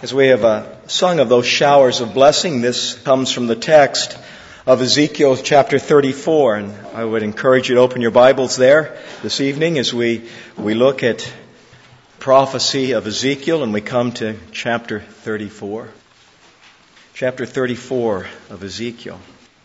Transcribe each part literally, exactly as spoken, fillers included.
As we have uh, sung of those showers of blessing, this comes from the text of Ezekiel chapter thirty-four. And I would encourage you to open your Bibles there this evening as we, we look at prophecy of Ezekiel and we come to chapter thirty-four. Chapter thirty-four of Ezekiel.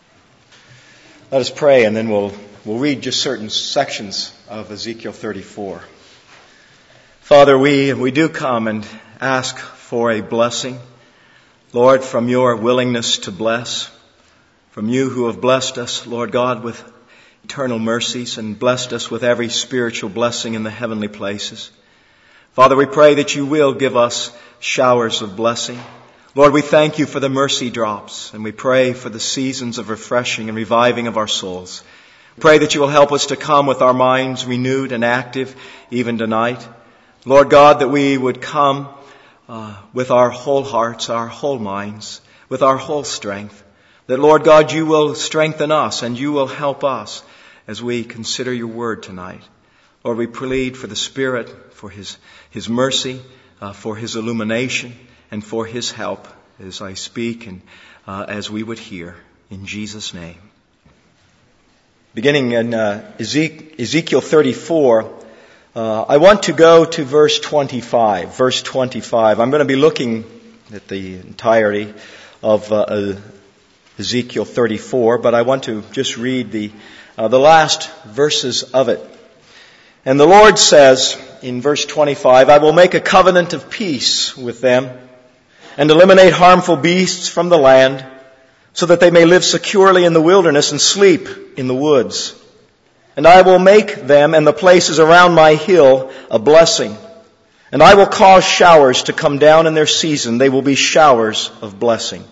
Let us pray and then we'll, we'll read just certain sections of Ezekiel thirty-four. Father, we, we do come and ask for a blessing, Lord, from your willingness to bless, from you who have blessed us, Lord God, with eternal mercies and blessed us with every spiritual blessing in the heavenly places. Father, we pray that you will give us showers of blessing. Lord, we thank you for the mercy drops, and we pray for the seasons of refreshing and reviving of our souls. Pray that you will help us to come with our minds renewed and active even tonight. Lord God, that we would come Uh, with our whole hearts, our whole minds, with our whole strength. That, Lord God, you will strengthen us and you will help us as we consider your word tonight. Lord, we plead for the Spirit, for his, his mercy, uh, for his illumination, and for his help as I speak and uh, as we would hear. In Jesus' name. Beginning in uh, Ezekiel thirty-four, Uh, I want to go to verse twenty-five. Verse twenty-five. I'm going to be looking at the entirety of uh, Ezekiel thirty-four, but I want to just read the uh, the last verses of it. And the Lord says in verse twenty-five, "I will make a covenant of peace with them and eliminate harmful beasts from the land so that they may live securely in the wilderness and sleep in the woods. And I will make them and the places around my hill a blessing. And I will cause showers to come down in their season. They will be showers of blessing.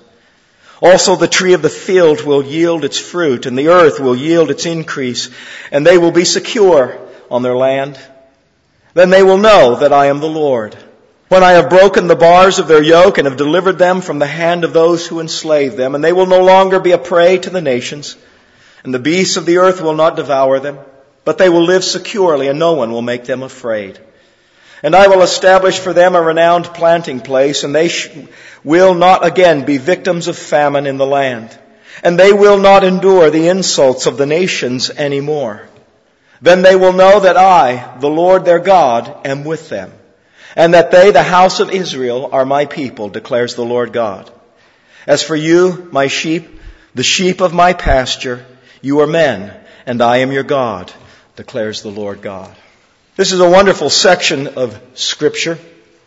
Also the tree of the field will yield its fruit, and the earth will yield its increase, and they will be secure on their land. Then they will know that I am the Lord, when I have broken the bars of their yoke and have delivered them from the hand of those who enslave them, and they will no longer be a prey to the nations. And the beasts of the earth will not devour them, but they will live securely, and no one will make them afraid. And I will establish for them a renowned planting place, and they sh- will not again be victims of famine in the land. And they will not endure the insults of the nations anymore. Then they will know that I, the Lord their God, am with them, and that they, the house of Israel, are my people, declares the Lord God. As for you, my sheep, the sheep of my pasture, you are men, and I am your God, declares the Lord God." This is a wonderful section of Scripture.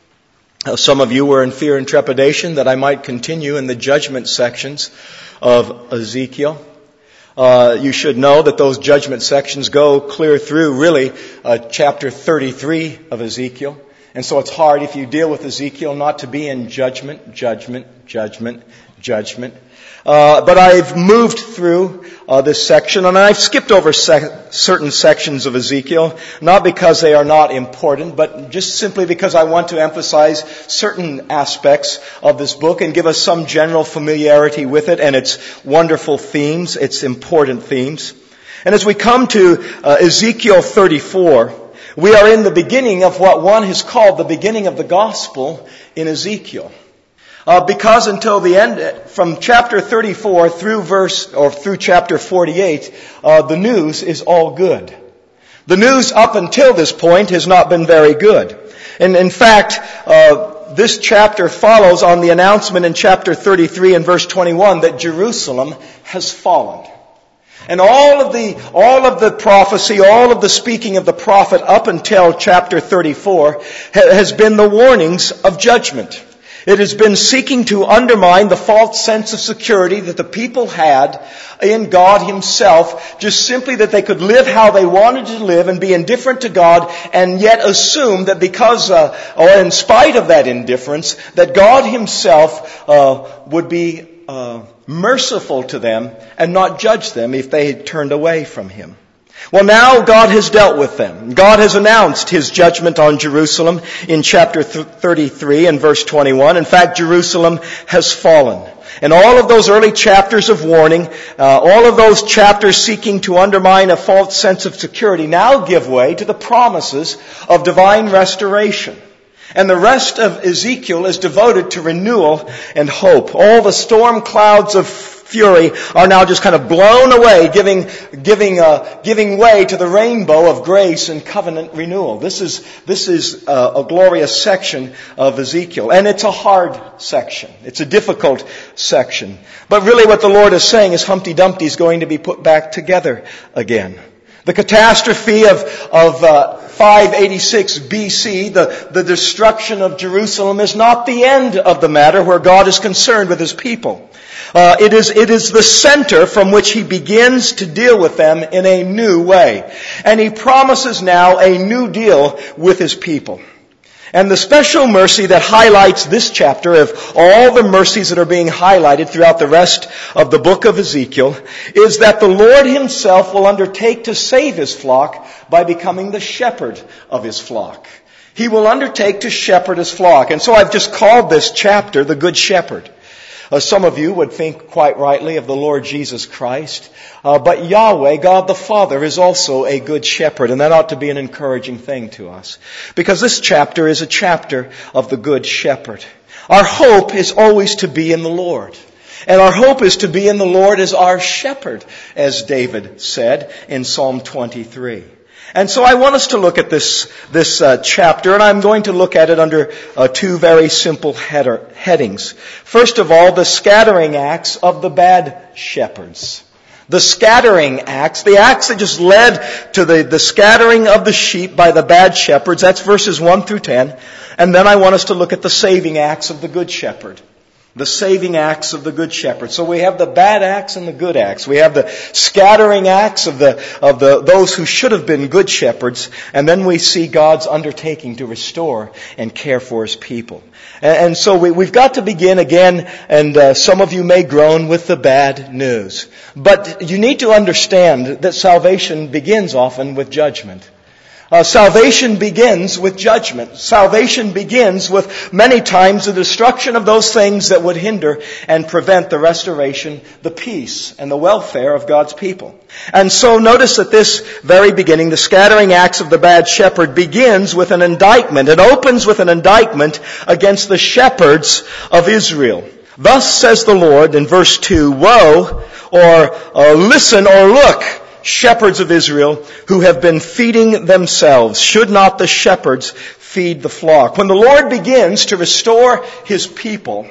Uh, some of you were in fear and trepidation that I might continue in the judgment sections of Ezekiel. Uh, you should know that those judgment sections go clear through, really, uh, chapter thirty-three of Ezekiel. And so it's hard if you deal with Ezekiel not to be in judgment, judgment, judgment, judgment. Uh, but I've moved through uh, this section, and I've skipped over sec- certain sections of Ezekiel, not because they are not important, but just simply because I want to emphasize certain aspects of this book and give us some general familiarity with it and its wonderful themes, its important themes. And as we come to uh, Ezekiel thirty-four, we are in the beginning of what one has called the beginning of the gospel in Ezekiel. Uh, because until the end, from chapter thirty-four through verse, or through chapter forty-eight, uh, the news is all good. The news up until this point has not been very good. And in fact, uh, this chapter follows on the announcement in chapter thirty-three and verse twenty-one that Jerusalem has fallen. And all of the, all of the prophecy, all of the speaking of the prophet up until chapter thirty-four ha- has been the warnings of judgment. It has been seeking to undermine the false sense of security that the people had in God Himself, just simply that they could live how they wanted to live and be indifferent to God, and yet assume that because, uh, or in spite of that indifference, that God Himself uh, would be uh, merciful to them and not judge them if they had turned away from Him. Well, now God has dealt with them. God has announced His judgment on Jerusalem in chapter thirty-three and verse twenty-one. In fact, Jerusalem has fallen. And all of those early chapters of warning, uh, all of those chapters seeking to undermine a false sense of security now give way to the promises of divine restoration. And the rest of Ezekiel is devoted to renewal and hope. All the storm clouds of fury are now just kind of blown away, giving giving uh, giving way to the rainbow of grace and covenant renewal. This is this is uh, a glorious section of Ezekiel, and it's a hard section. It's a difficult section. But really, what the Lord is saying is Humpty Dumpty is going to be put back together again. The catastrophe of of uh, five eighty-six B C, the, the destruction of Jerusalem, is not the end of the matter where God is concerned with His people. Uh, it is it is the center from which He begins to deal with them in a new way. And He promises now a new deal with His people. And the special mercy that highlights this chapter of all the mercies that are being highlighted throughout the rest of the book of Ezekiel is that the Lord Himself will undertake to save His flock by becoming the shepherd of His flock. He will undertake to shepherd His flock. And so I've just called this chapter the Good Shepherd. Uh, some of you would think quite rightly of the Lord Jesus Christ. Uh, but Yahweh, God the Father, is also a good shepherd. And that ought to be an encouraging thing to us. Because this chapter is a chapter of the Good Shepherd. Our hope is always to be in the Lord. And our hope is to be in the Lord as our shepherd, as David said in Psalm twenty-three. And so I want us to look at this this uh, chapter, and I'm going to look at it under uh, two very simple header, headings. First of all, the scattering acts of the bad shepherds. The scattering acts, the acts that just led to the, the scattering of the sheep by the bad shepherds. That's verses one through ten. And then I want us to look at the saving acts of the good shepherd. The saving acts of the Good Shepherd. So we have the bad acts and the good acts. We have the scattering acts of the of the those who should have been good shepherds, and then we see God's undertaking to restore and care for His people. And, and so we, we've got to begin again, and uh, some of you may groan with the bad news. But you need to understand that salvation begins often with judgment. Uh, salvation begins with judgment. Salvation begins with many times the destruction of those things that would hinder and prevent the restoration, the peace, and the welfare of God's people. And so notice at this very beginning, the scattering acts of the bad shepherd begins with an indictment. It opens with an indictment against the shepherds of Israel. Thus says the Lord in verse two, Woe, or uh, listen or look, shepherds of Israel who have been feeding themselves. Should not the shepherds feed the flock? When the Lord begins to restore His people,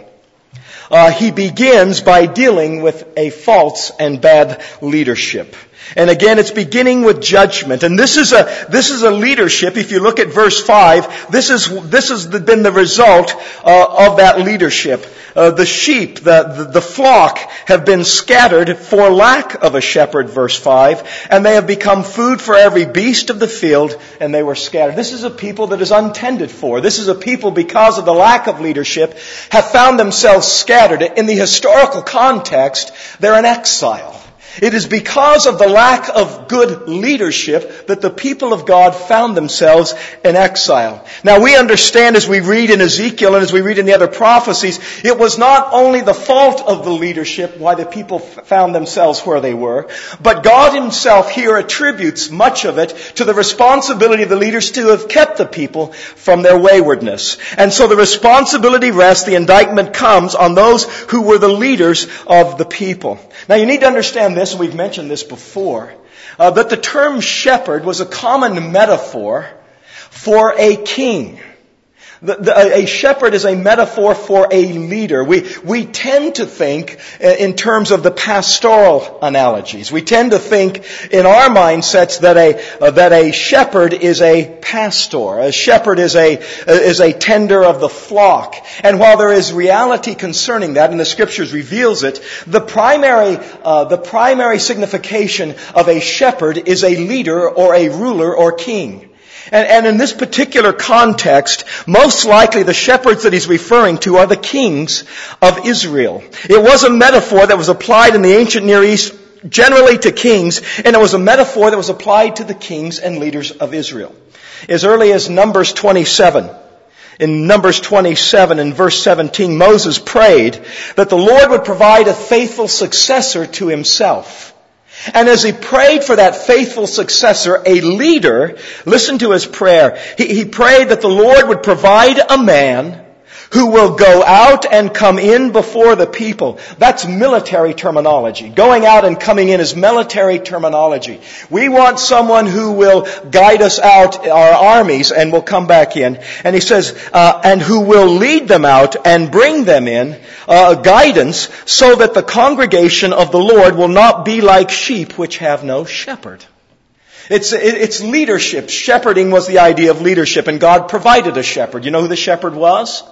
uh, He begins by dealing with a false and bad leadership. And again, it's beginning with judgment. And this is a, this is a leadership. If you look at verse five, this is, this has been the result uh, of that leadership. Uh, the sheep, the, the, the flock have been scattered for lack of a shepherd, verse five, and they have become food for every beast of the field, and they were scattered. This is a people that is untended for. This is a people, because of the lack of leadership, have found themselves scattered. In the historical context, they're in exile. It is because of the lack of good leadership that the people of God found themselves in exile. Now we understand as we read in Ezekiel and as we read in the other prophecies, it was not only the fault of the leadership why the people found themselves where they were, but God Himself here attributes much of it to the responsibility of the leaders to have kept the people from their waywardness. And so the responsibility rests, the indictment comes on those who were the leaders of the people. Now you need to understand this, and we've mentioned this before, uh, that the term shepherd was a common metaphor for a king. The, the, a shepherd is a metaphor for a leader. We, we tend to think in terms of the pastoral analogies. We tend to think in our mindsets that a, uh, that a shepherd is a pastor. A shepherd is a, is a tender of the flock. And while there is reality concerning that, and the Scriptures reveals it, the primary, uh, the primary signification of a shepherd is a leader or a ruler or king. And, and in this particular context, most likely the shepherds that he's referring to are the kings of Israel. It was a metaphor that was applied in the ancient Near East generally to kings, and it was a metaphor that was applied to the kings and leaders of Israel. As early as Numbers twenty-seven, in Numbers twenty-seven in verse seventeen, Moses prayed that the Lord would provide a faithful successor to himself. And as he prayed for that faithful successor, a leader, listen to his prayer. He, he prayed that the Lord would provide a man who will go out and come in before the people. That's military terminology. Going out and coming in is military terminology. We want someone who will guide us out, our armies, and will come back in. And he says, uh, and who will lead them out and bring them in, uh, guidance, so that the congregation of the Lord will not be like sheep which have no shepherd. It's, it's leadership. Shepherding was the idea of leadership, and God provided a shepherd. You know who the shepherd was?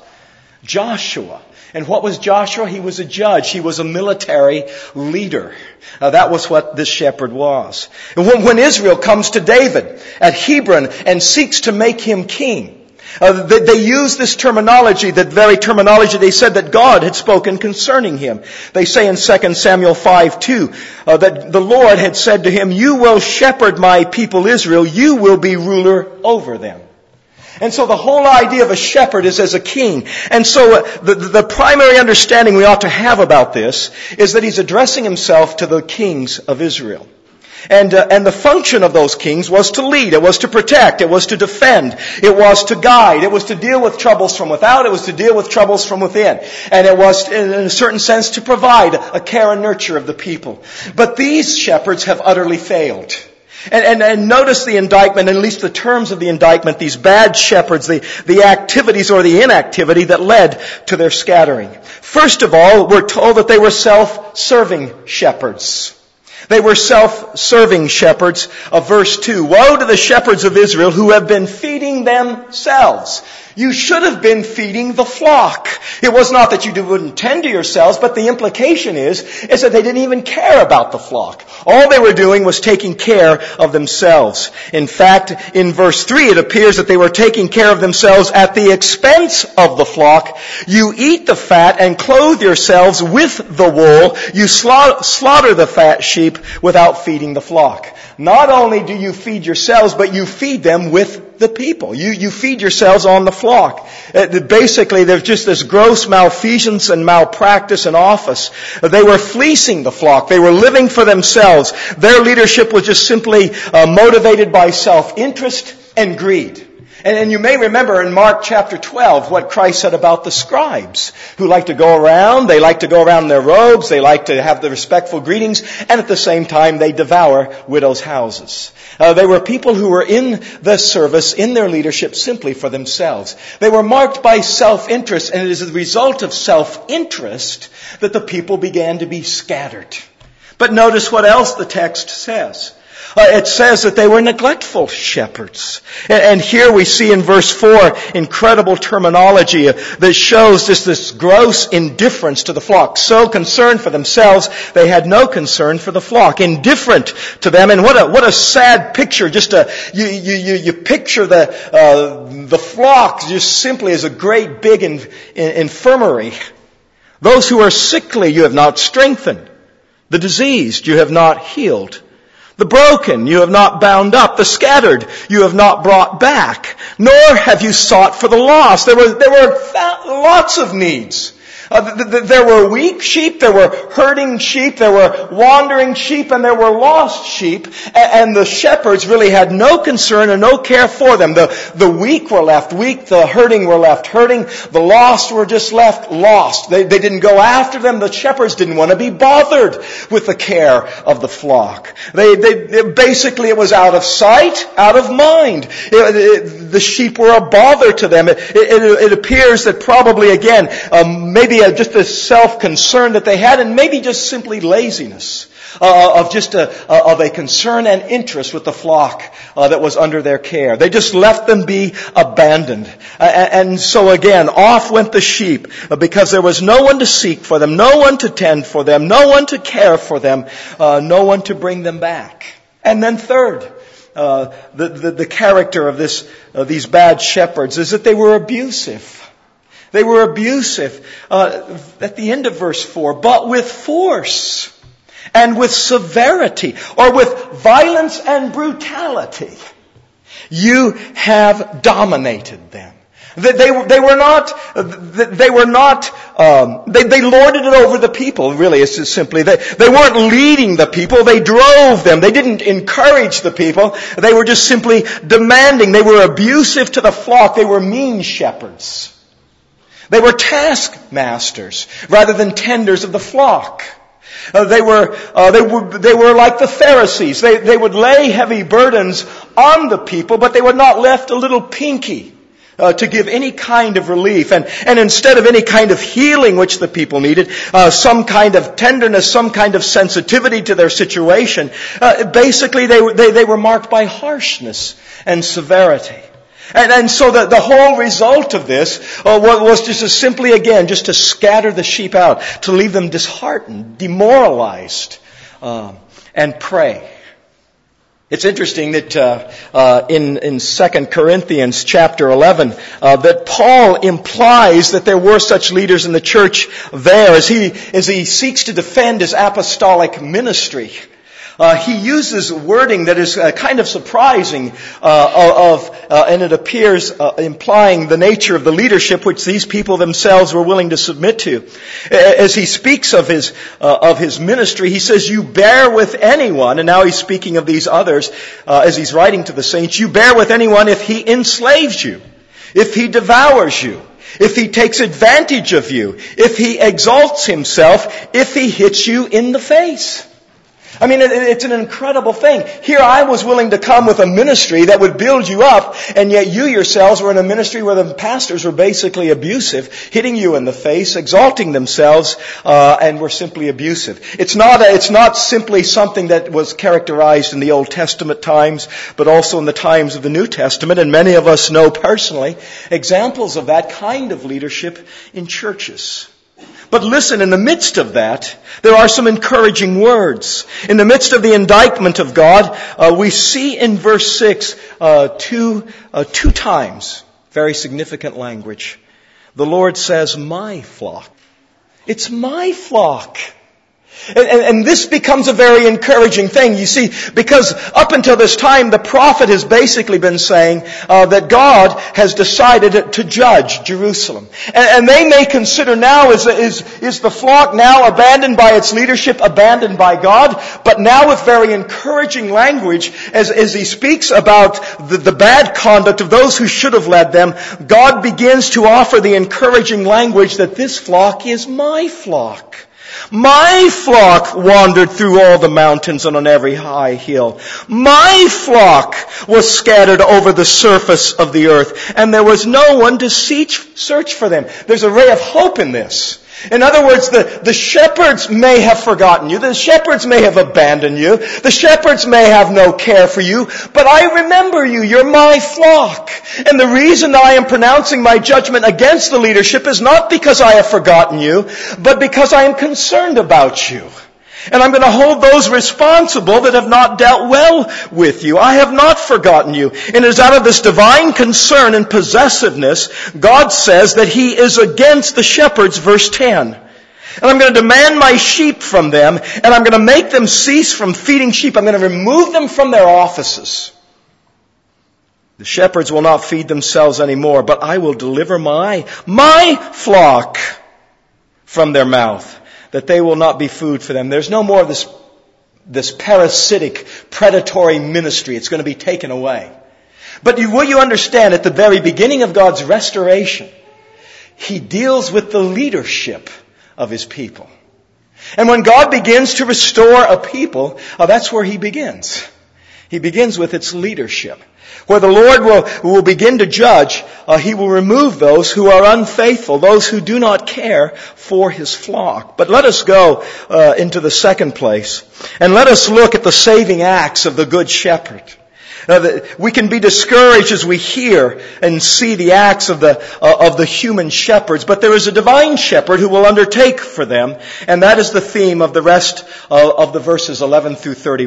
Joshua. And what was Joshua? He was a judge. He was a military leader. Uh, that was what this shepherd was. And when, when Israel comes to David at Hebron and seeks to make him king, uh, they, they use this terminology, that very terminology they said that God had spoken concerning him. They say in Second Samuel five two uh, that the Lord had said to him, "You will shepherd my people Israel. You will be ruler over them." And so the whole idea of a shepherd is as a king. And so uh, the, the primary understanding we ought to have about this is that he's addressing himself to the kings of Israel. And uh, and the function of those kings was to lead, it was to protect, it was to defend, it was to guide, it was to deal with troubles from without, it was to deal with troubles from within. And it was, in a certain sense, to provide a care and nurture of the people. But these shepherds have utterly failed. And, and, and notice the indictment, at least the terms of the indictment, these bad shepherds, the, the activities or the inactivity that led to their scattering. First of all, we're told that they were self-serving shepherds. They were self-serving shepherds. Of verse two, "Woe to the shepherds of Israel who have been feeding themselves." You should have been feeding the flock. It was not that you wouldn't tend to yourselves, but the implication is, is that they didn't even care about the flock. All they were doing was taking care of themselves. In fact, in verse three, it appears that they were taking care of themselves at the expense of the flock. "You eat the fat and clothe yourselves with the wool. You slaughter the fat sheep without feeding the flock." Not only do you feed yourselves, but you feed them with the people. You, you feed yourselves on the flock. Uh, basically, there's just this gross malfeasance and malpractice in office. Uh, they were fleecing the flock. They were living for themselves. Their leadership was just simply uh, motivated by self-interest and greed. And, and you may remember in Mark chapter twelve what Christ said about the scribes who like to go around. They like to go around in their robes. They like to have the respectful greetings. And at the same time, they devour widows' houses. Uh, they were people who were in the service, in their leadership, simply for themselves. They were marked by self-interest. And it is the result of self-interest that the people began to be scattered. But notice what else the text says. Uh, it says that they were neglectful shepherds. And, and here we see in verse four incredible terminology uh, that shows just this gross indifference to the flock. So concerned for themselves, they had no concern for the flock. Indifferent to them. And what a what a sad picture. Just a, you, you, you, you picture the uh, the flock just simply as a great big in, in, infirmary. Those who are sickly you have not strengthened. The diseased you have not healed. The broken you have not bound up. The scattered you have not brought back. Nor have you sought for the lost. There were, there were th- lots of needs. Uh, th- th- there were weak sheep, there were herding sheep, there were wandering sheep, and there were lost sheep. And, and the shepherds really had no concern and no care for them. The, the weak were left weak, the hurting were left hurting, the lost were just left lost. They, they didn't go after them. The shepherds didn't want to be bothered with the care of the flock. They, they, it, basically it was out of sight, out of mind. It, it, the sheep were a bother to them. It, it, it appears that probably again, um, maybe a, just a self-concern that they had, and maybe just simply laziness uh, of just a, uh, of a concern and interest with the flock uh, that was under their care. They just left them be abandoned. Uh, and so again, off went the sheep uh, because there was no one to seek for them, no one to tend for them, no one to care for them, uh, no one to bring them back. And then third, uh, the, the, the character of this, uh, these bad shepherds is that they were abusive. They were abusive. Uh, at the end of verse four, but with force and with severity, or with violence and brutality, you have dominated them. They, they, they were not, they were not, um, they, they lorded it over the people, really, it's just simply. They, they weren't leading the people, they drove them. They didn't encourage the people. They were just simply demanding. They were abusive to the flock. They were mean shepherds. They were taskmasters rather than tenders of the flock. Uh, they were, uh, they were, they were like the Pharisees. They, they would lay heavy burdens on the people, but they would not lift a little pinky uh, to give any kind of relief. And, and instead of any kind of healing which the people needed, uh, some kind of tenderness, some kind of sensitivity to their situation, uh, basically they, they, they were marked by harshness and severity. And, and so the, the whole result of this uh, was just to simply, again, just to scatter the sheep out, to leave them disheartened, demoralized, uh, and pray. It's interesting that uh, uh, in, in Second Corinthians chapter eleven, uh, that Paul implies that there were such leaders in the church there as he, as he seeks to defend his apostolic ministry. Uh, he uses wording that is uh, kind of surprising, uh, of, uh, and it appears uh, implying the nature of the leadership which these people themselves were willing to submit to. As he speaks of his uh, of his ministry, he says, "You bear with anyone," and now he's speaking of these others uh, as he's writing to the saints. "You bear with anyone if he enslaves you, if he devours you, if he takes advantage of you, if he exalts himself, if he hits you in the face." I mean, it's an incredible thing. Here I was willing to come with a ministry that would build you up, and yet you yourselves were in a ministry where the pastors were basically abusive, hitting you in the face, exalting themselves, uh, and were simply abusive. It's not, a, it's not simply something that was characterized in the Old Testament times, but also in the times of the New Testament, and many of us know personally examples of that kind of leadership in churches. But listen, in the midst of that, there are some encouraging words. In the midst of the indictment of God, uh, we see in verse six uh, two, uh, two times, very significant language. The Lord says, "My flock." It's my flock. And, and, and this becomes a very encouraging thing, you see, because up until this time, the prophet has basically been saying uh, that God has decided to judge Jerusalem. And, and they may consider now, is, is, is the flock now abandoned by its leadership, abandoned by God? But now with very encouraging language, as, as he speaks about the, the bad conduct of those who should have led them, God begins to offer the encouraging language that this flock is my flock. My flock wandered through all the mountains and on every high hill. My flock was scattered over the surface of the earth, and there was no one to search for them. There's a ray of hope in this. In other words, the, the shepherds may have forgotten you. The shepherds may have abandoned you. The shepherds may have no care for you. But I remember you. You're my flock. And the reason that I am pronouncing my judgment against the leadership is not because I have forgotten you, but because I am concerned about you. And I'm going to hold those responsible that have not dealt well with you. I have not forgotten you. And it is out of this divine concern and possessiveness, God says that He is against the shepherds, verse ten. And I'm going to demand my sheep from them, and I'm going to make them cease from feeding sheep. I'm going to remove them from their offices. The shepherds will not feed themselves anymore, but I will deliver my, my flock from their mouth, that they will not be food for them. There's no more of this, this parasitic, predatory ministry. It's going to be taken away. But you, will you understand, at the very beginning of God's restoration, He deals with the leadership of His people. And when God begins to restore a people, oh, that's where He begins. He begins with its leadership. Where the Lord will, will begin to judge, uh, He will remove those who are unfaithful, those who do not care for His flock. But let us go uh, into the second place, and let us look at the saving acts of the Good Shepherd. Uh, the, we can be discouraged as we hear and see the acts of the uh, of the human shepherds, but there is a divine shepherd who will undertake for them, and that is the theme of the rest uh, of the verses eleven through thirty-one.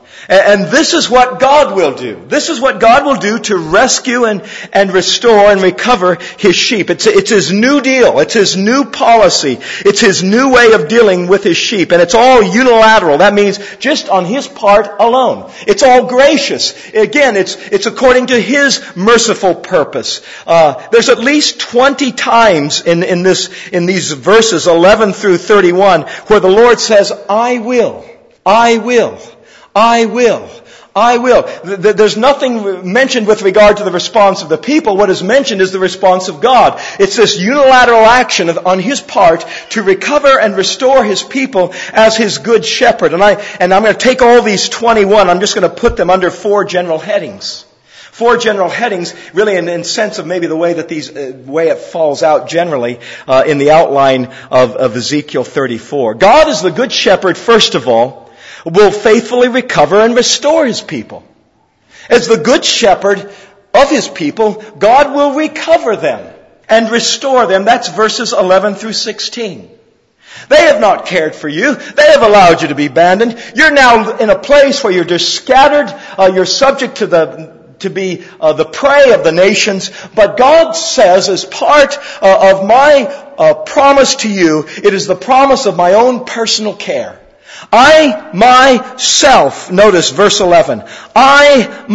And this is what God will do. This is what God will do to rescue and, and restore and recover His sheep. It's, it's His new deal. It's His new policy. It's His new way of dealing with His sheep. And it's all unilateral. That means just on His part alone. It's all gracious. Again, it's, it's according to His merciful purpose. Uh, there's at least twenty times in, in this, in these verses, eleven through thirty-one, where the Lord says, I will. I will. I will. I will. There's nothing mentioned with regard to the response of the people. What is mentioned is the response of God. It's this unilateral action on His part to recover and restore His people as His good shepherd. And I, and I'm going to take all these twenty-one, I'm just going to put them under four general headings. Four general headings, really in, in sense of maybe the way that these, uh, way it falls out generally, uh, in the outline of, of Ezekiel thirty-four. God is the good shepherd, first of all, will faithfully recover and restore His people. As the good shepherd of His people, God will recover them and restore them. That's verses eleven through sixteen. They have not cared for you. They have allowed you to be abandoned. You're now in a place where you're just scattered. Uh, you're subject to the to be uh, the prey of the nations. But God says, as part uh, of my uh, promise to you, it is the promise of my own personal care. I myself, notice verse eleven, I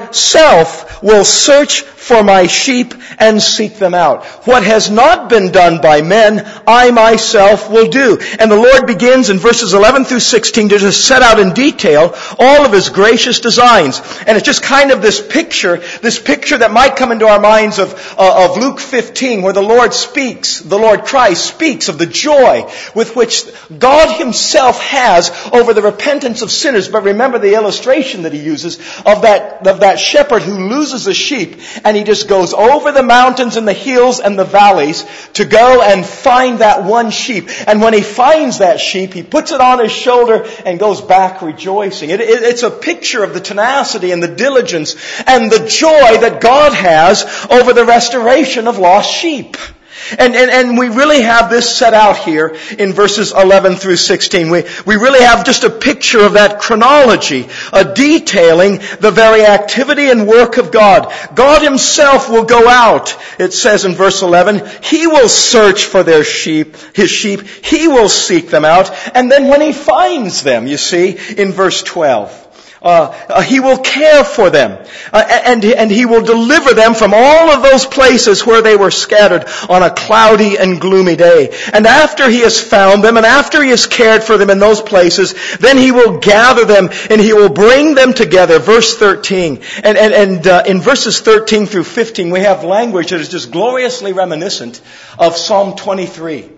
myself will search for my sheep and seek them out. What has not been done by men, I myself will do. And the Lord begins in verses eleven through sixteen to just set out in detail all of His gracious designs. And it's just kind of this picture, this picture that might come into our minds of, uh, of Luke fifteen, where the Lord speaks, the Lord Christ speaks of the joy with which God Himself has over the repentance of sinners. But remember the illustration that He uses of that, of that shepherd who loses a sheep, and he just goes over the mountains and the hills and the valleys to go and find that one sheep. And when he finds that sheep, he puts it on his shoulder and goes back rejoicing. It, it, it's a picture of the tenacity and the diligence and the joy that God has over the restoration of lost sheep. And, and, and we really have this set out here in verses eleven through sixteen. We, we really have just a picture of that chronology, uh, detailing the very activity and work of God. God Himself will go out, it says in verse eleven. He will search for their sheep, His sheep. He will seek them out. And then when He finds them, you see, in verse twelve. Uh, uh, he will care for them, uh, and, and He will deliver them from all of those places where they were scattered on a cloudy and gloomy day. And after He has found them, and after He has cared for them in those places, then He will gather them and He will bring them together. Verse thirteen. And, and, and uh, in verses thirteen through fifteen, we have language that is just gloriously reminiscent of Psalm twenty-three.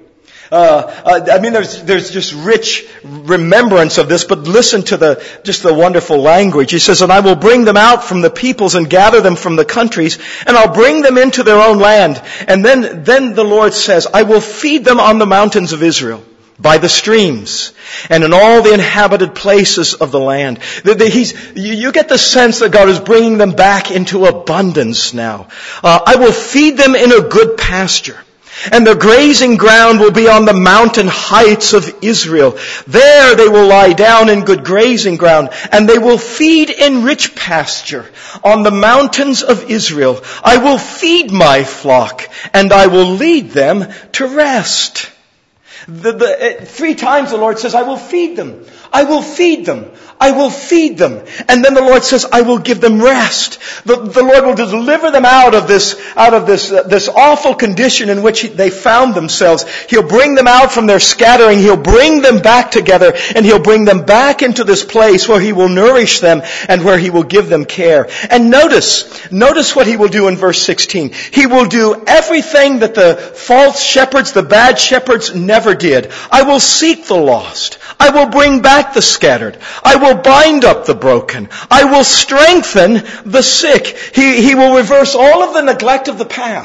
Uh, uh, I mean, there's, there's just rich remembrance of this, but listen to the, just the wonderful language. He says, and I will bring them out from the peoples and gather them from the countries, and I'll bring them into their own land. And then, then the Lord says, I will feed them on the mountains of Israel, by the streams, and in all the inhabited places of the land. The, the, he's, you, you get the sense that God is bringing them back into abundance now. Uh, I will feed them in a good pasture. And their grazing ground will be on the mountain heights of Israel. There they will lie down in good grazing ground, and they will feed in rich pasture on the mountains of Israel. I will feed my flock, and I will lead them to rest. The, the, three times the Lord says, I will feed them. I will feed them. I will feed them. And then the Lord says, I will give them rest. The, the Lord will deliver them out of this, out of this, uh, this awful condition in which they found themselves. He'll bring them out from their scattering. He'll bring them back together, and He'll bring them back into this place where He will nourish them and where He will give them care. And notice, notice what He will do in verse sixteen. He will do everything that the false shepherds, the bad shepherds never did. I will seek the lost. I will bring back the scattered. I will bind up the broken. I will strengthen the sick. He, he will reverse all of the neglect of the past.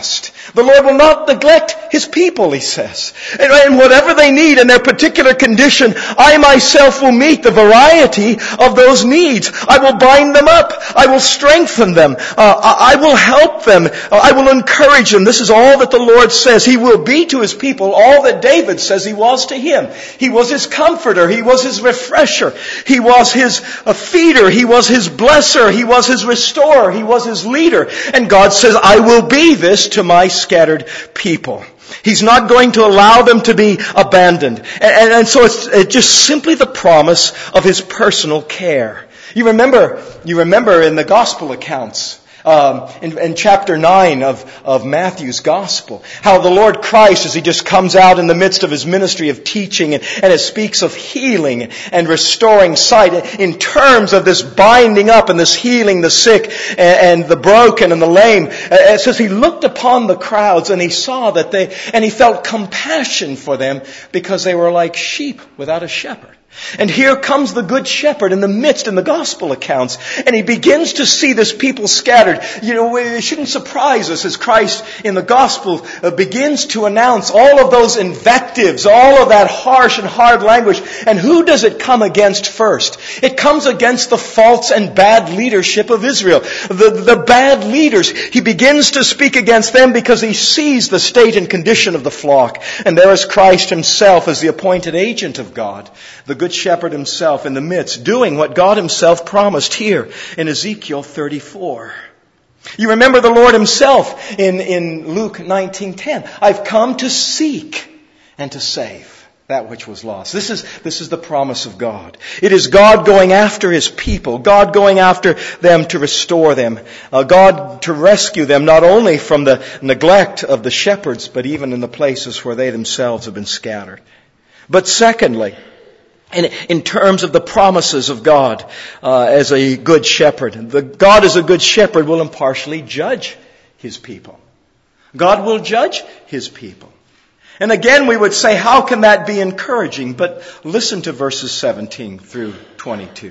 The Lord will not neglect His people, He says. And, and whatever they need in their particular condition, I myself will meet the variety of those needs. I will bind them up. I will strengthen them. Uh, I, I will help them. Uh, I will encourage them. This is all that the Lord says. He will be to His people all that David says He was to him. He was his comforter. He was his refresher. He was his uh, feeder. He was his blesser. He was his restorer. He was his leader. And God says, I will be this to my scattered people. He's not going to allow them to be abandoned. And, and, and so it's, it's just simply the promise of His personal care. You remember, you remember in the gospel accounts, Um, in, in chapter nine of, of Matthew's Gospel, how the Lord Christ, as He just comes out in the midst of His ministry of teaching, and, and it speaks of healing and restoring sight in terms of this binding up and this healing the sick and, and the broken and the lame. It says He looked upon the crowds and He saw that they, and He felt compassion for them because they were like sheep without a shepherd. And here comes the Good Shepherd in the midst in the gospel accounts, and He begins to see this people scattered. You know, it shouldn't surprise us as Christ in the gospel uh, begins to announce all of those invectives, all of that harsh and hard language. And who does it come against first? It comes against the false and bad leadership of Israel. The, the bad leaders. He begins to speak against them because He sees the state and condition of the flock. And there is Christ Himself as the appointed agent of God. The Good Shepherd Himself in the midst, doing what God Himself promised here in Ezekiel thirty-four. You remember the Lord Himself in, in Luke nineteen ten. I've come to seek and to save that which was lost. This is, this is the promise of God. It is God going after His people. God going after them to restore them. Uh, God to rescue them not only from the neglect of the shepherds, but even in the places where they themselves have been scattered. But secondly, In, in terms of the promises of God uh, as a good shepherd. The God as a good shepherd will impartially judge His people. God will judge His people. And again we would say, how can that be encouraging? But listen to verses seventeen through twenty-two.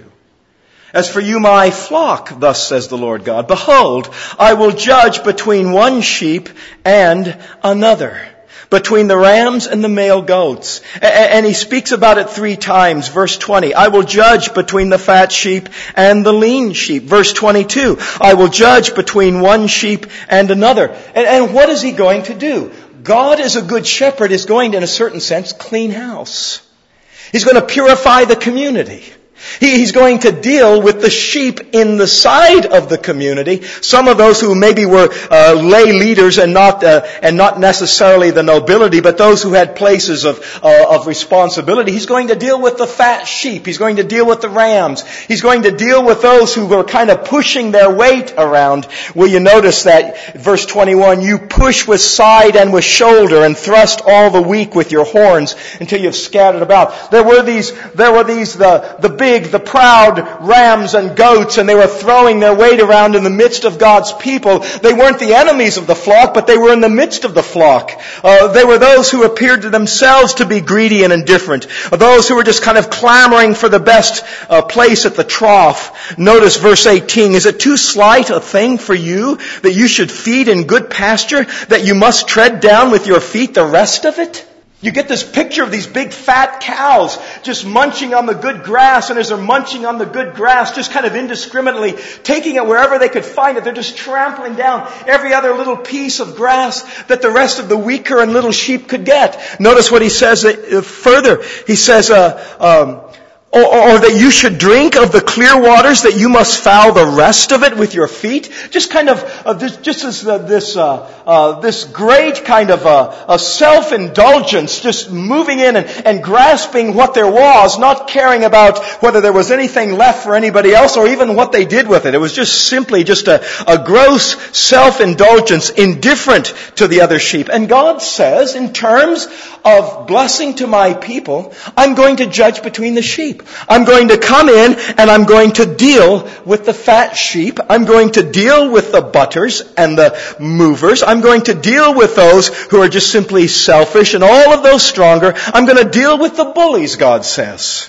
As for you, my flock, thus says the Lord God, behold, I will judge between one sheep and another, between the rams and the male goats. And He speaks about it three times. Verse twenty, I will judge between the fat sheep and the lean sheep. Verse twenty-two, I will judge between one sheep and another. And, and what is He going to do? God as a good shepherd is going to, in a certain sense, clean house. He's going to purify the community. He's going to deal with the sheep in the side of the community. Some of those who maybe were uh, lay leaders and not uh, and not necessarily the nobility, but those who had places of uh, of responsibility. He's going to deal with the fat sheep. He's going to deal with the rams. He's going to deal with those who were kind of pushing their weight around. Will you notice that verse twenty-one? You push with side and with shoulder, and thrust all the weak with your horns until you've scattered about. There were these. There were these the the big. The proud rams and goats, and they were throwing their weight around in the midst of God's people. They weren't the enemies of the flock, but they were in the midst of the flock. Uh, they were those who appeared to themselves to be greedy and indifferent. Uh, those who were just kind of clamoring for the best uh, place at the trough. Notice verse eighteen. Is it too slight a thing for you that you should feed in good pasture, that you must tread down with your feet the rest of it? You get this picture of these big fat cows just munching on the good grass, and as they're munching on the good grass, just kind of indiscriminately taking it wherever they could find it. They're just trampling down every other little piece of grass that the rest of the weaker and little sheep could get. Notice what he says uh, further. He says, uh, um, Or, or that you should drink of the clear waters, that you must foul the rest of it with your feet. Just kind of, uh, this, just as uh, this, uh, uh, this great kind of uh, a self-indulgence, just moving in and, and grasping what there was, not caring about whether there was anything left for anybody else or even what they did with it. It was just simply just a, a gross self-indulgence, indifferent to the other sheep. And God says, in terms of blessing to my people, I'm going to judge between the sheep. I'm going to come in and I'm going to deal with the fat sheep. I'm going to deal with the butters and the movers. I'm going to deal with those who are just simply selfish, and all of those stronger. I'm going to deal with the bullies, God says.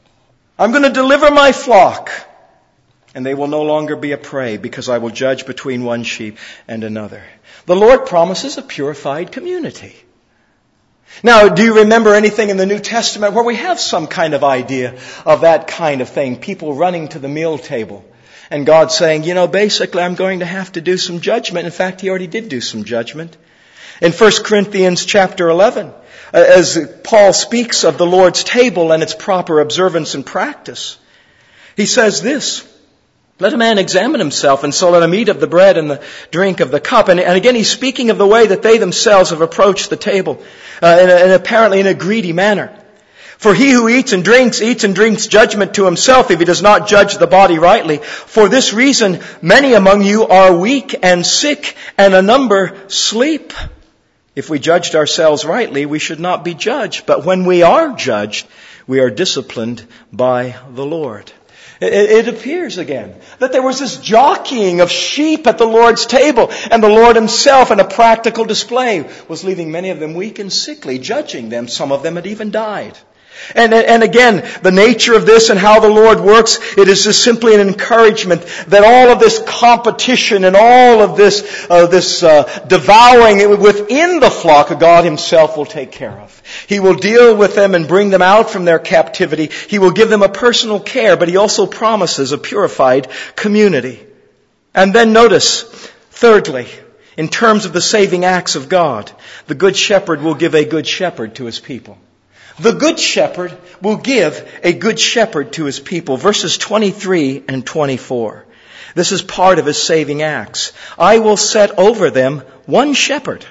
I'm going to deliver my flock, and they will no longer be a prey, because I will judge between one sheep and another. The Lord promises a purified community. Now, do you remember anything in the New Testament where we have some kind of idea of that kind of thing? People running to the meal table and God saying, you know, basically I'm going to have to do some judgment. In fact, He already did do some judgment. In First Corinthians chapter eleven, as Paul speaks of the Lord's table and its proper observance and practice, he says this, let a man examine himself, and so let him eat of the bread and the drink of the cup. And, and again, he's speaking of the way that they themselves have approached the table, uh, in, a, in apparently in a greedy manner. For he who eats and drinks, eats and drinks judgment to himself if he does not judge the body rightly. For this reason, many among you are weak and sick, and a number sleep. If we judged ourselves rightly, we should not be judged. But when we are judged, we are disciplined by the Lord. It appears again that there was this jockeying of sheep at the Lord's table, and the Lord Himself, in a practical display, was leaving many of them weak and sickly, judging them. Some of them had even died. And, and again, the nature of this and how the Lord works, it is just simply an encouragement that all of this competition and all of this, uh, this uh, devouring within the flock, God Himself will take care of. He will deal with them and bring them out from their captivity. He will give them a personal care, but He also promises a purified community. And then notice, thirdly, in terms of the saving acts of God, the Good Shepherd will give a good shepherd to His people. The Good Shepherd will give a good shepherd to His people. Verses twenty-three and twenty-four. This is part of His saving acts. I will set over them one shepherd,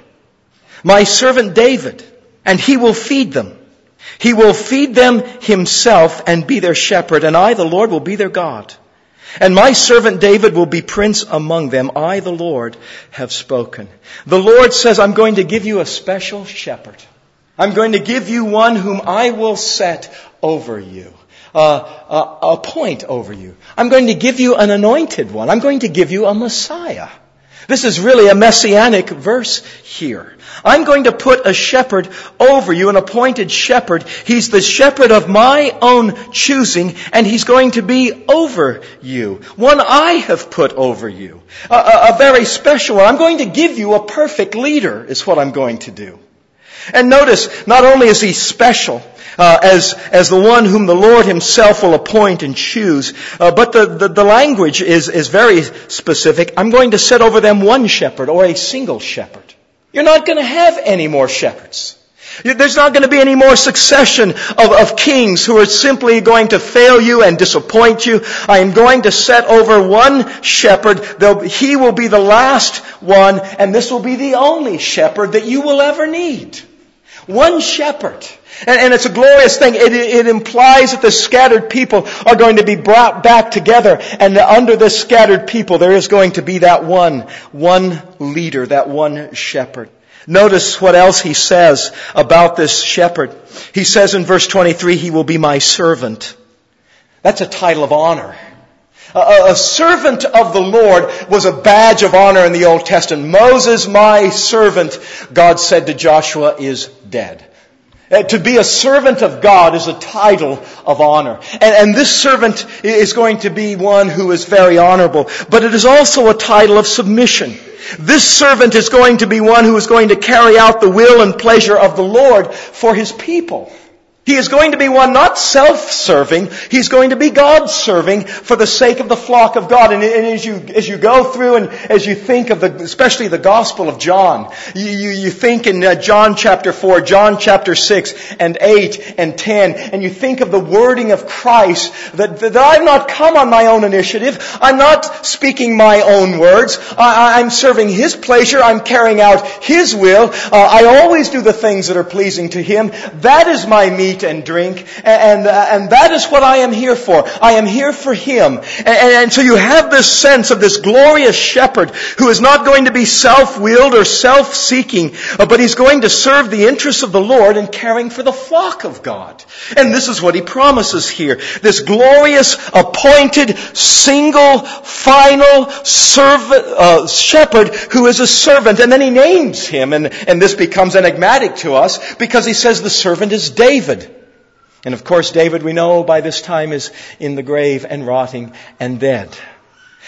my servant David, and he will feed them. He will feed them Himself and be their shepherd, and I, the Lord, will be their God. And my servant David will be prince among them. I, the Lord, have spoken. The Lord says, I'm going to give you a special shepherd. I'm going to give you one whom I will set over you, uh, uh, appoint over you. I'm going to give you an anointed one. I'm going to give you a Messiah. This is really a messianic verse here. I'm going to put a shepherd over you, an appointed shepherd. He's the shepherd of my own choosing, and He's going to be over you. One I have put over you. A, a, a very special one. I'm going to give you a perfect leader, is what I'm going to do. And notice, not only is He special uh, as as the one whom the Lord Himself will appoint and choose, uh, but the, the, the language is, is very specific. I'm going to set over them one shepherd, or a single shepherd. You're not going to have any more shepherds. There's not going to be any more succession of, of kings who are simply going to fail you and disappoint you. I am going to set over one shepherd. He will be the last one, and this will be the only shepherd that you will ever need. One shepherd. And, and it's a glorious thing. It, it implies that the scattered people are going to be brought back together. And under this scattered people, there is going to be that one, one leader, that one shepherd. Notice what else He says about this shepherd. He says in verse twenty-three, He will be my servant. That's a title of honor. A, a servant of the Lord was a badge of honor in the Old Testament. Moses, my servant, God said to Joshua, is dead. Uh, to be a servant of God is a title of honor. And, and this servant is going to be one who is very honorable. But it is also a title of submission. This servant is going to be one who is going to carry out the will and pleasure of the Lord for His people. He is going to be one not self-serving. He's going to be God-serving for the sake of the flock of God. And, and as you as you go through and as you think of the, especially the Gospel of John, you, you, you think in uh, John chapter four, John chapter six and eight and ten, and you think of the wording of Christ that, that I've not come on my own initiative. I'm not speaking my own words. I, I'm serving His pleasure. I'm carrying out His will. Uh, I always do the things that are pleasing to Him. That is my meat and drink, and uh, and that is what I am here for. I am here for Him. And, and so you have this sense of this glorious shepherd who is not going to be self-willed or self-seeking, uh, but he's going to serve the interests of the Lord in caring for the flock of God. And this is what He promises here. This glorious, appointed, single, final servant, uh, shepherd who is a servant. And then He names him, and, and this becomes enigmatic to us because He says the servant is David. And of course, David, we know by this time, is in the grave and rotting and dead.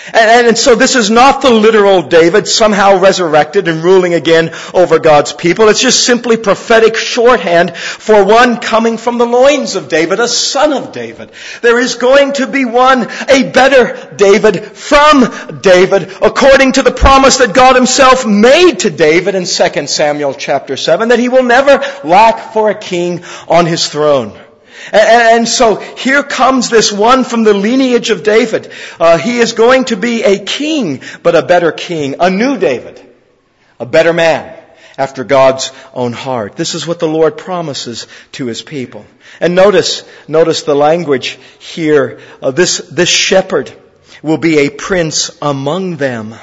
And, and so this is not the literal David somehow resurrected and ruling again over God's people. It's just simply prophetic shorthand for one coming from the loins of David, a son of David. There is going to be one, a better David from David, according to the promise that God himself made to David in Second Samuel chapter seven, that he will never lack for a king on his throne. And so here comes this one from the lineage of David. Uh, he is going to be a king, but a better king, a new David, a better man after God's own heart. This is what the Lord promises to his people. And notice, notice the language here. Uh, this, this shepherd will be a prince among them.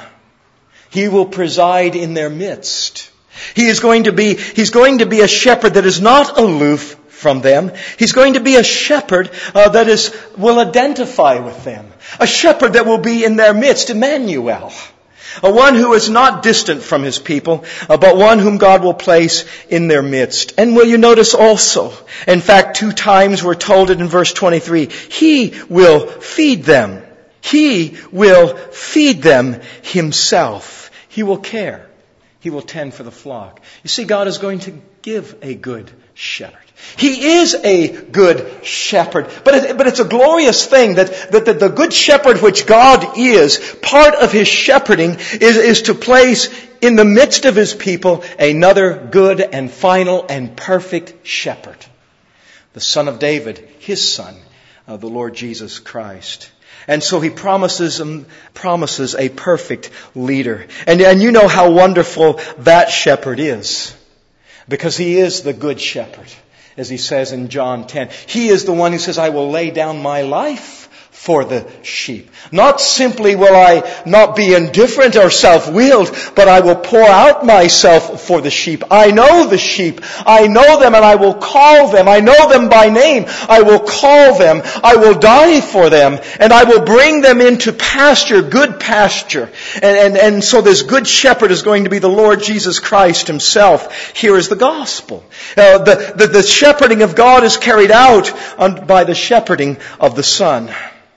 He will preside in their midst. He is going to be, he's going to be a shepherd that is not aloof from them. He's going to be a shepherd uh, that is will identify with them. A shepherd that will be in their midst, Emmanuel. A one who is not distant from his people, uh, but one whom God will place in their midst. And will you notice also, in fact, two times we're told it in verse twenty-three, he will feed them. He will feed them himself. He will care. He will tend for the flock. You see, God is going to give a good shepherd. He is a good shepherd. But, it, but it's a glorious thing that, that, that the good shepherd which God is, part of his shepherding is, is to place in the midst of his people another good and final and perfect shepherd. The Son of David, his Son, uh, the Lord Jesus Christ. And so he promises um, promises a perfect leader. And, and you know how wonderful that shepherd is. Because he is the good shepherd. As he says in John ten. He is the one who says, I will lay down my life for the sheep. Not simply will I not be indifferent or self-willed, but I will pour out myself for the sheep. I know the sheep. I know them and I will call them. I know them by name. I will call them. I will die for them. And I will bring them into pasture, good pasture. And, and, and so this good shepherd is going to be the Lord Jesus Christ himself. Here is the gospel. Uh, the, the, the shepherding of God is carried out on, by the shepherding of the Son.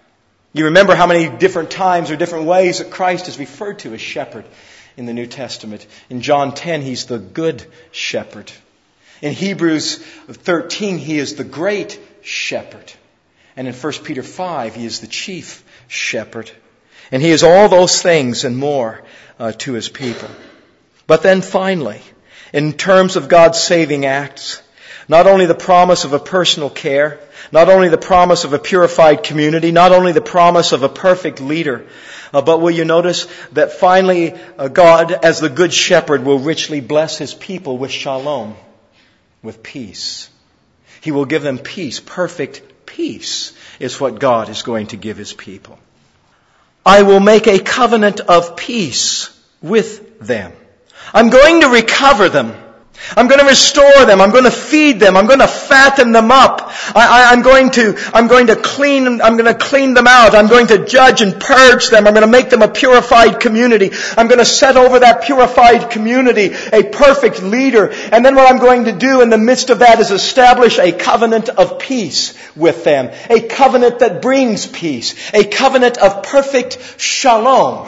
You remember how many different times or different ways that Christ is referred to as shepherd in the New Testament. In John ten, he's the good shepherd. In Hebrews thirteen, he is the great shepherd. And in First Peter five, he is the chief shepherd. And he is all those things and more uh, to his people. But then finally, in terms of God's saving acts, not only the promise of a personal care, not only the promise of a purified community, not only the promise of a perfect leader, uh, but will you notice that finally uh, God, as the good shepherd, will richly bless his people with shalom, with peace. He will give them peace. Perfect peace is what God is going to give his people. I will make a covenant of peace with them. I'm going to recover them. I'm going to restore them. I'm going to feed them. I'm going to fatten them up. I, I, I'm going to, I'm going to clean, I'm going to clean them out. I'm going to judge and purge them. I'm going to make them a purified community. I'm going to set over that purified community a perfect leader. And then what I'm going to do in the midst of that is establish a covenant of peace with them. A covenant that brings peace. A covenant of perfect shalom.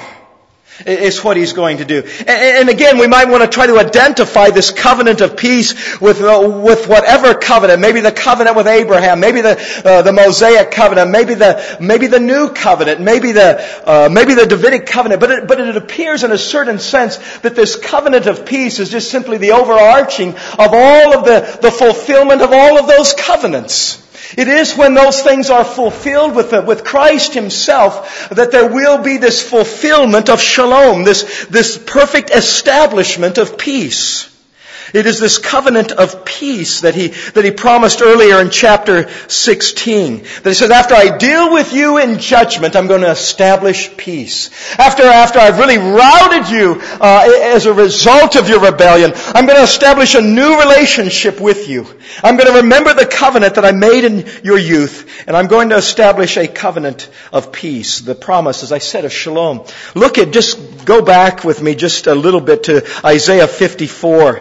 Is what he's going to do. And again, we might want to try to identify this covenant of peace with uh, with whatever covenant. Maybe the covenant with Abraham. Maybe the uh, the Mosaic covenant. Maybe the maybe the new covenant. Maybe the uh, maybe the Davidic covenant. But it, but it appears in a certain sense that this covenant of peace is just simply the overarching of all of the the fulfillment of all of those covenants. It is when those things are fulfilled with the, with Christ himself that there will be this fulfillment of shalom, this, this perfect establishment of peace. It is this covenant of peace that he, that he promised earlier in chapter sixteen. That he says, after I deal with you in judgment, I'm going to establish peace. After, after I've really routed you uh, as a result of your rebellion, I'm going to establish a new relationship with you. I'm going to remember the covenant that I made in your youth, and I'm going to establish a covenant of peace. The promise, as I said, of shalom. Look at, just go back with me just a little bit to Isaiah fifty-four. Uh,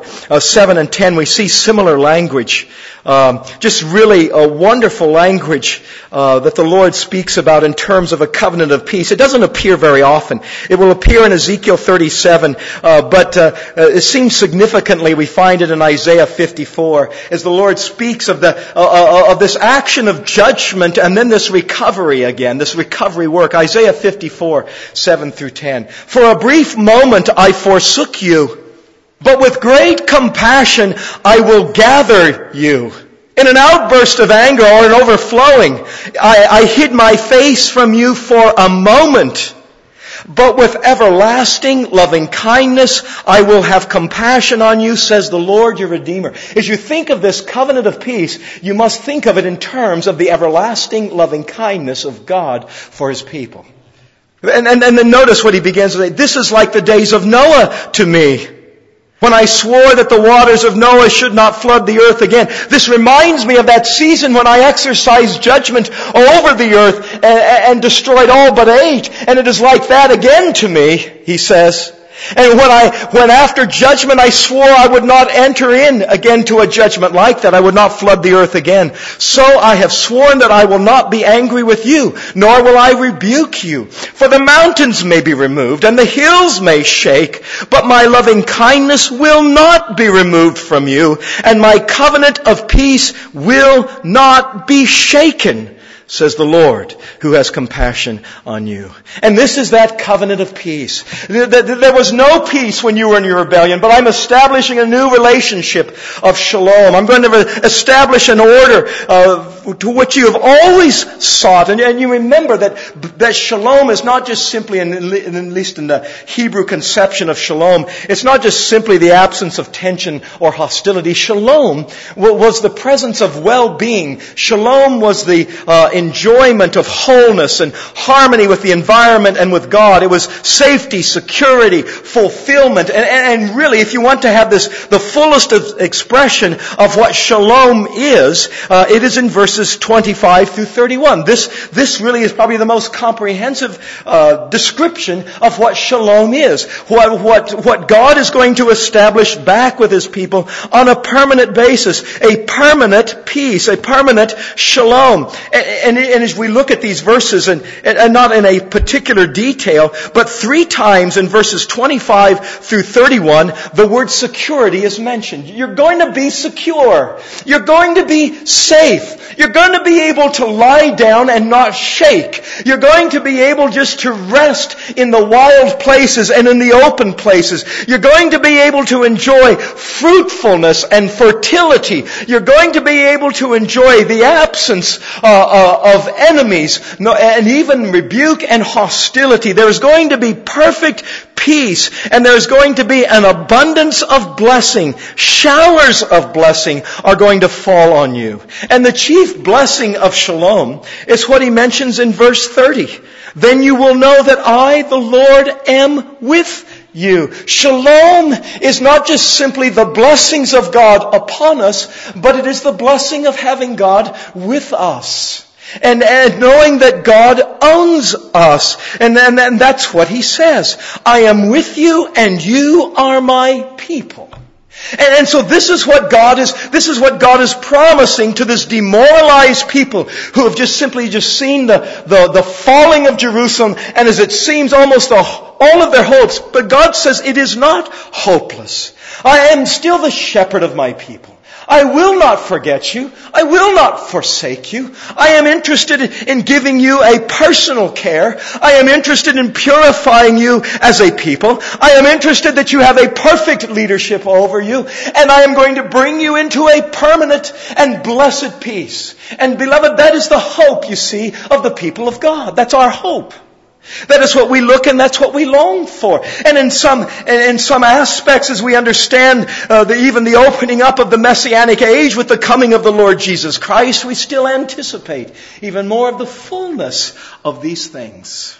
seven and ten, we see similar language. Um, just really a wonderful language uh, that the Lord speaks about in terms of a covenant of peace. It doesn't appear very often. It will appear in Ezekiel thirty-seven, uh, but uh, uh, it seems significantly we find it in Isaiah fifty-four as the Lord speaks of the uh, uh, of this action of judgment and then this recovery again, this recovery work. Isaiah fifty-four, seven through ten. For a brief moment I forsook you, but with great compassion I will gather you. In an outburst of anger or an overflowing, I, I hid my face from you for a moment. But with everlasting loving kindness I will have compassion on you, says the Lord your Redeemer. As you think of this covenant of peace, you must think of it in terms of the everlasting loving kindness of God for His people. And, and, and then notice what he begins to say. This is like the days of Noah to me, when I swore that the waters of Noah should not flood the earth again. This reminds me of that season when I exercised judgment over the earth and, and destroyed all but eight. And it is like that again to me, he says. And when I, when after judgment I swore I would not enter in again to a judgment like that, I would not flood the earth again. So I have sworn that I will not be angry with you, nor will I rebuke you. For the mountains may be removed and the hills may shake, but my loving kindness will not be removed from you, and my covenant of peace will not be shaken, says the Lord, who has compassion on you. And this is that covenant of peace. There was no peace when you were in your rebellion, but I'm establishing a new relationship of shalom. I'm going to establish an order uh, to which you have always sought. And, and you remember that, that shalom is not just simply, in, in, at least in the Hebrew conception of shalom, it's not just simply the absence of tension or hostility. Shalom was the presence of well-being. Shalom was the uh, enjoyment of wholeness and harmony with the environment and with God. It was safety, security, fulfillment. And, and really, if you want to have this, the fullest of expression of what shalom is, uh, it is in verses twenty-five through thirty-one. This, this really is probably the most comprehensive uh, description of what shalom is. What, what, what God is going to establish back with His people on a permanent basis. A permanent peace, a permanent shalom. And, And, and as we look at these verses, and, and not in a particular detail, but three times in verses twenty-five through thirty-one, the word security is mentioned. You're going to be secure. You're going to be safe. You're going to be able to lie down and not shake. You're going to be able just to rest in the wild places and in the open places. You're going to be able to enjoy fruitfulness and fertility. You're going to be able to enjoy the absence uh, uh, of enemies and even rebuke and hostility. There's going to be perfect peace, and there's going to be an abundance of blessing. Showers of blessing are going to fall on you. And the chief blessing of shalom is what he mentions in verse thirty. Then you will know that I, the Lord, am with you. Shalom is not just simply the blessings of God upon us, but it is the blessing of having God with us. And, and knowing that God owns us. And, and, and that's what he says. I am with you and you are my people. And, and so this is what God is, this is what God is promising to this demoralized people who have just simply just seen the, the, the falling of Jerusalem, and as it seems almost the, all of their hopes. But God says it is not hopeless. I am still the shepherd of my people. I will not forget you. I will not forsake you. I am interested in giving you a personal care. I am interested in purifying you as a people. I am interested that you have a perfect leadership over you. And I am going to bring you into a permanent and blessed peace. And beloved, that is the hope, you see, of the people of God. That's our hope. That is what we look and that's what we long for. And in some in some aspects, as we understand uh, the, even the opening up of the Messianic age with the coming of the Lord Jesus Christ, we still anticipate even more of the fullness of these things.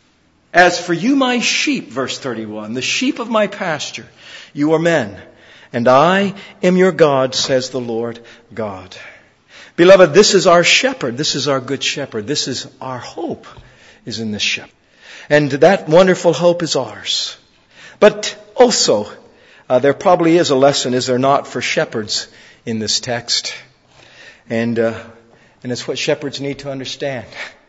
As for you, my sheep, verse thirty-one, the sheep of my pasture, you are men, and I am your God, says the Lord God. Beloved, this is our shepherd. This is our good shepherd. This is our hope. Is in this shepherd. And that wonderful hope is ours. But also, Uh, there probably is a lesson, is there not, for shepherds in this text. And, uh, and it's what shepherds need to understand.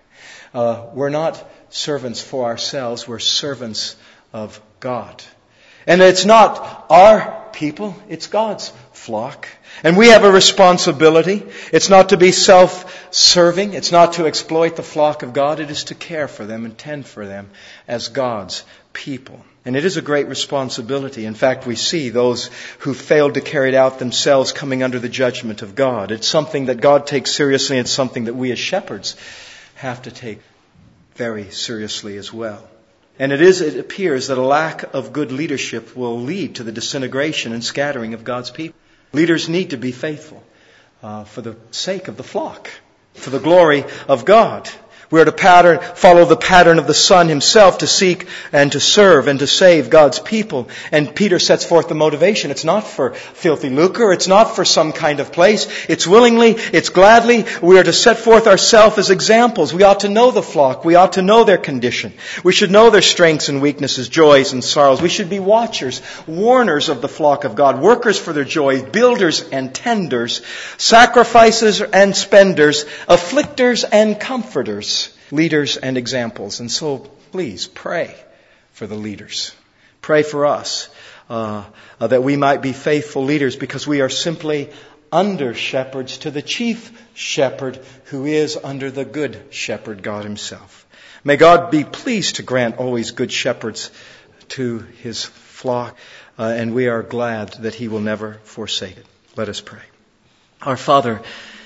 Uh, we're not servants for ourselves, we're servants of God. And it's not our people, it's God's flock. And we have a responsibility. It's not to be self-serving. It's not to exploit the flock of God. It is to care for them and tend for them as God's people. And it is a great responsibility. In fact, we see those who failed to carry it out themselves coming under the judgment of God. It's something that God takes seriously. It's something that we as shepherds have to take very seriously as well. And it is, it appears that a lack of good leadership will lead to the disintegration and scattering of God's people. Leaders need to be faithful uh, for the sake of the flock, for the glory of God. We are to pattern, follow the pattern of the Son Himself to seek and to serve and to save God's people. And Peter sets forth the motivation. It's not for filthy lucre. It's not for some kind of place. It's willingly. It's gladly. We are to set forth ourselves as examples. We ought to know the flock. We ought to know their condition. We should know their strengths and weaknesses, joys and sorrows. We should be watchers, warners of the flock of God, workers for their joy, builders and tenders, sacrificers and spenders, afflictors and comforters, leaders and examples. And so please pray for the leaders. Pray for us uh, uh, that we might be faithful leaders, because we are simply under shepherds to the chief shepherd who is under the good shepherd, God Himself. May God be pleased to grant always good shepherds to His flock, uh, and we are glad that He will never forsake it. Let us pray. Our Father,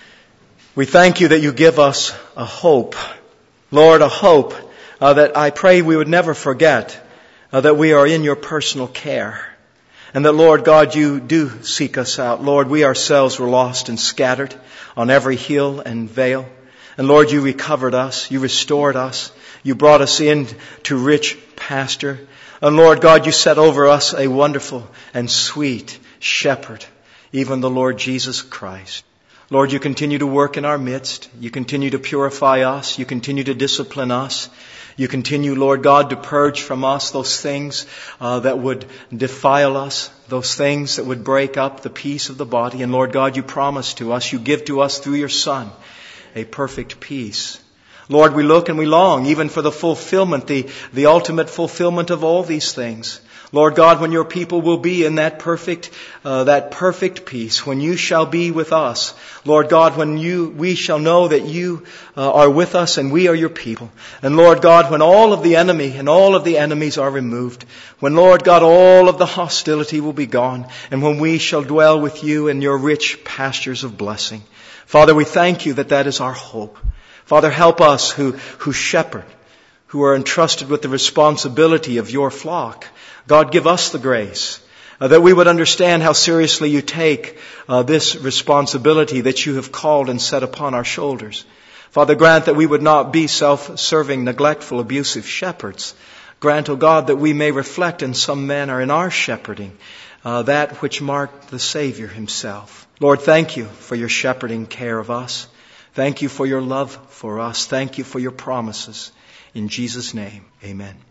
we thank You that You give us a hope. Lord, a hope uh, that I pray we would never forget uh, that we are in Your personal care. And that, Lord God, You do seek us out. Lord, we ourselves were lost and scattered on every hill and vale. And Lord, You recovered us. You restored us. You brought us in to rich pasture. And Lord God, You set over us a wonderful and sweet shepherd, even the Lord Jesus Christ. Lord, You continue to work in our midst. You continue to purify us. You continue to discipline us. You continue, Lord God, to purge from us those things uh, that would defile us, those things that would break up the peace of the body. And Lord God, You promise to us, You give to us through Your Son a perfect peace. Lord, we look and we long even for the fulfillment, the, the ultimate fulfillment of all these things. Lord God, when Your people will be in that perfect, uh, that perfect peace, when You shall be with us, Lord God, when you, we shall know that You uh, are with us and we are Your people. And Lord God, when all of the enemy and all of the enemies are removed, when Lord God, all of the hostility will be gone, and when we shall dwell with You in Your rich pastures of blessing. Father, we thank You that that is our hope. Father, help us who, who shepherd, who are entrusted with the responsibility of Your flock. God, give us the grace uh, that we would understand how seriously You take uh, this responsibility that You have called and set upon our shoulders. Father, grant that we would not be self-serving, neglectful, abusive shepherds. Grant, O God, that we may reflect in some manner in our shepherding uh, that which marked the Savior Himself. Lord, thank You for Your shepherding care of us. Thank You for Your love for us. Thank You for Your promises. In Jesus' name, amen.